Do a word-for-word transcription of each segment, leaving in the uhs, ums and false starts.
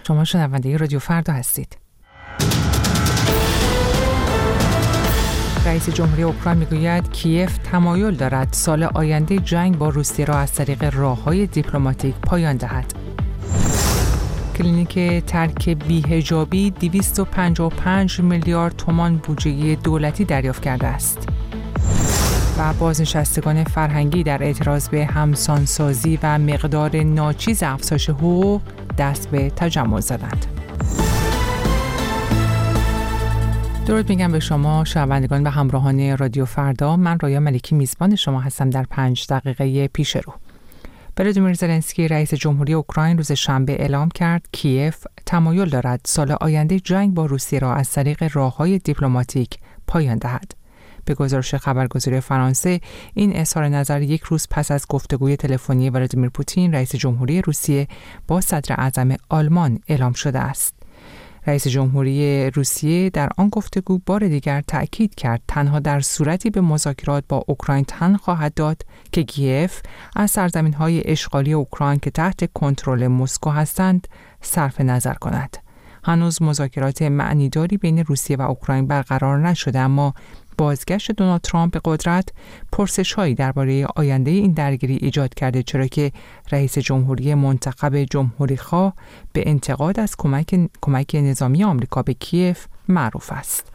شما شنونده رادیو فردا هستید. رئیس جمهوری اوکراین میگوید کیف تمایل دارد سال آینده جنگ با روسیه را از طریق راه‌های دیپلماتیک پایان دهد. کلینیک ترک بی‌حجابی دویست و پنجاه و پنج میلیارد تومان بودجه دولتی دریافت کرده است. و بازنشستگان فرهنگی در اعتراض به همسانسازی و مقدار ناچیز افزایش حقوق دست به تجمع زدند. درود میگم به شما شنوندگان و همراهان رادیو فردا. من رایا ملکی میزبان شما هستم در پنج دقیقه پیش رو. ولادیمیر زلنسکی رئیس جمهوری اوکراین روز شنبه اعلام کرد کیف تمایل دارد سال آینده جنگ با روسیه را از طریق راه‌های دیپلماتیک پایان دهد. به گزارش خبرگزاری فرانسه، این اظهار نظر یک روز پس از گفتگوی تلفنی ولادیمیر پوتین رئیس جمهوری روسیه با صدر اعظم آلمان اعلام شده است. رئیس جمهوری روسیه در آن گفتگو بار دیگر تأکید کرد تنها در صورتی به مذاکرات با اوکراین تن خواهد داد که کیف از سرزمین‌های اشغالی اوکراین که تحت کنترل مسکو هستند صرف نظر کند. هنوز مذاکرات معنیداری بین روسیه و اوکراین برقرار نشده، اما بازگشت دونالد ترامپ به قدرت پرسش‌هایی درباره آینده این درگیری ایجاد کرده، چرا که رئیس جمهوری منتخب جمهوری‌خواه به انتقاد از کمک کمک نظامی آمریکا به کیف معروف است.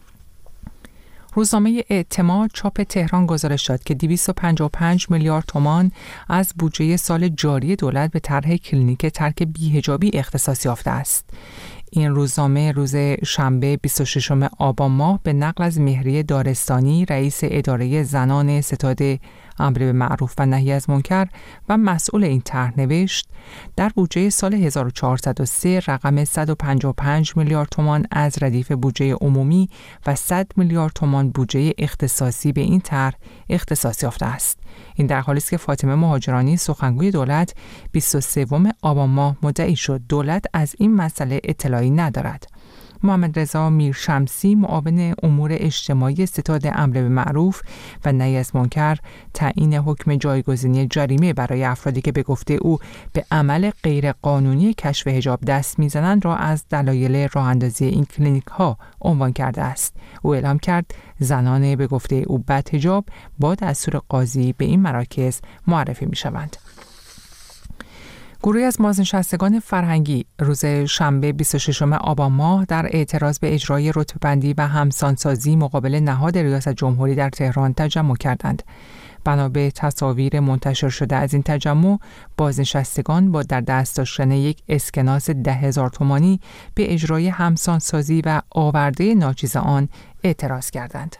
روزنامه اعتماد چاپ تهران گزارش داد که دویست و پنجاه و پنج میلیارد تومان از بودجه سال جاری دولت به طرح کلینیک ترک بی‌حجابی اختصاص یافته است. این روزنامه روز شنبه بیست و ششم آبان ماه به نقل از مهریه دارستانی رئیس اداره زنان ستاد امر به معروف و نهی از منکر و مسئول این طرح نوشت در بودجه سال هزار و چهارصد و سه رقم صد و پنجاه و پنج میلیارد تومان از ردیف بودجه عمومی و صد میلیارد تومان بودجه اختصاصی به این طرح اختصاص یافته است. این در حالی است که فاطمه مهاجرانی سخنگوی دولت بیست و سوم آبان ماه مدعی شد دولت از این مسئله اطلاعی ندارد. محمد رضا میرشمسی معاون امور اجتماعی ستاد امر به معروف و نهی از منکر تعیین حکم جایگزینی جریمه برای افرادی که به گفته او به عمل غیرقانونی کشف حجاب دست میزنند را از دلایل راه اندازی این کلینیک ها عنوان کرده است. او اعلام کرد زنان به گفته او بدحجاب با دستور قاضی به این مراکز معرفی می شوند. گروهی از بازنشستگان فرهنگی روز شنبه بیست و ششم آبان ماه در اعتراض به اجرای رتبه‌بندی و همسانسازی مقابل نهاد ریاست جمهوری در تهران تجمع کردند. بنا به تصاویر منتشر شده از این تجمع، بازنشستگان با در دست داشتن یک اسکناس ده هزار تومانی به اجرای همسانسازی و آورده ناچیز آن اعتراض کردند.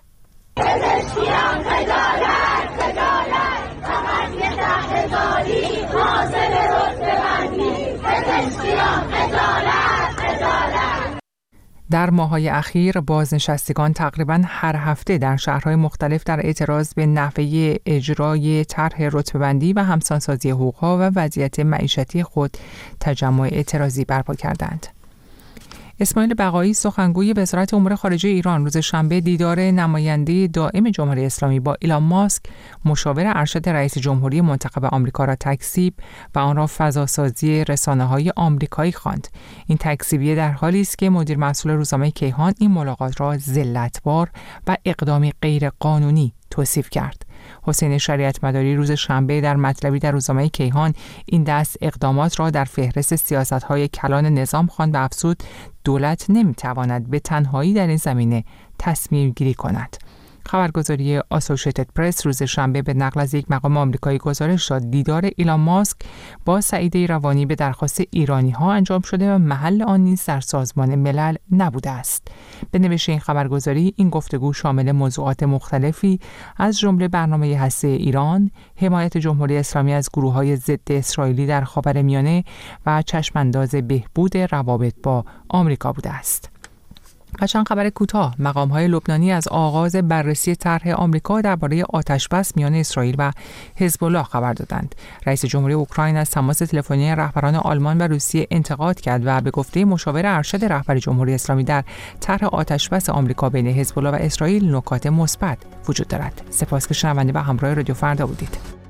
در ماه‌های اخیر بازنشستگان تقریباً هر هفته در شهرهای مختلف در اعتراض به نحوه اجرای طرح رتبه‌بندی و همسانسازی حقوق‌ها و وضعیت معیشتی خود تجمع اعتراضی برپا کردند. اسماعیل بقایی سخنگوی وزارت امور خارجه ایران روز شنبه دیدار نماینده دائم جمهوری اسلامی با ایلان ماسک مشاور ارشد رئیس جمهوری منتخب آمریکا را تکذیب و آن را فضاسازی رسانه‌های آمریکایی خواند. این تکذیبیه در حالی است که مدیر مسئول روزنامه کیهان این ملاقات را ذلت‌بار و اقدامی غیرقانونی توصیف کرد. حسین شریعت مداری روز شنبه در مطلبی در روزنامه کیهان این دست اقدامات را در فهرست سیاست‌های کلان نظام خواند و افزود دولت نمی‌تواند به تنهایی در این زمینه تصمیم گیری کند. خبرگزاری آسوشیتد پرس روز شنبه به نقل از یک مقام آمریکایی گزارش داد دیدار ایلان ماسک با سعیده روانی به درخواست ایرانی‌ها انجام شده و محل آن نیز در سازمان ملل نبوده است. به نوشته این خبرگزاری این گفتگو شامل موضوعات مختلفی از جمله برنامه هسته‌ای ایران، حمایت جمهوری اسلامی از گروه‌های ضد اسرائیلی در خاورمیانه و چشمانداز بهبود روابط با آمریکا بوده است. و چند خبر کوتاه، مقام‌های لبنانی از آغاز بررسی طرح آمریکا درباره آتش‌بس میان اسرائیل و حزب الله خبر دادند. رئیس جمهوری اوکراین از تماس تلفنی رهبران آلمان و روسیه انتقاد کرد و به گفته مشاور ارشد رهبر جمهوری اسلامی در طرح آتش‌بس آمریکا بین حزب الله و اسرائیل نکات مثبت وجود دارد. سپاس که شنونده و همراه رادیو فردا بودید.